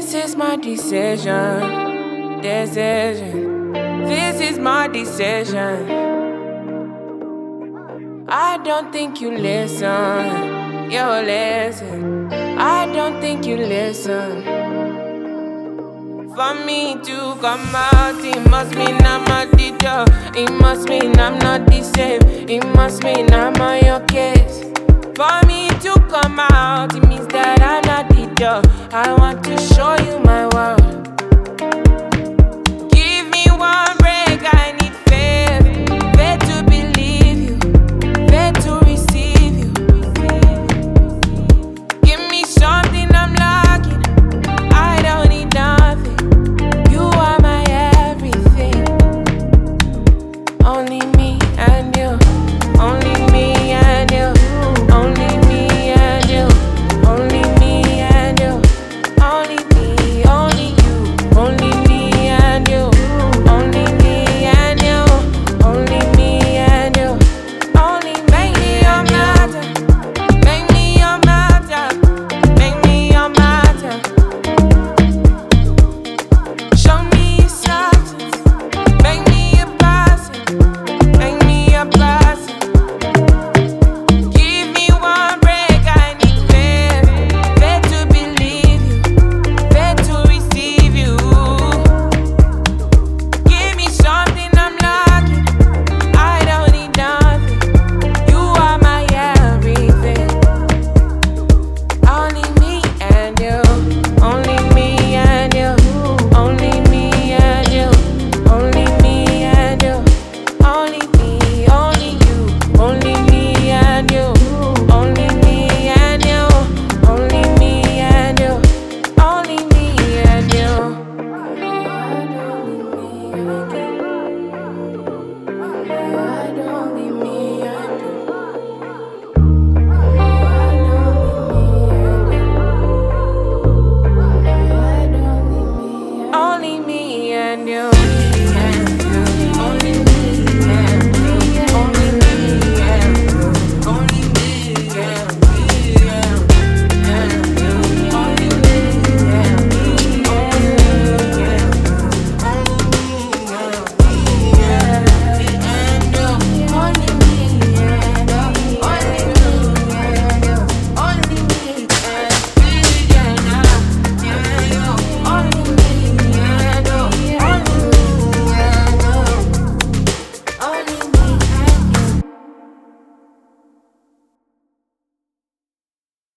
This is my decision. Decision. This is my decision. I don't think you listen. You listen. I don't think you listen. For me to come out, it must mean I'm a teacher. It must mean I'm not the same. It must mean I'm on your case. For me to come out, it means that I'm not the teacher. I want to show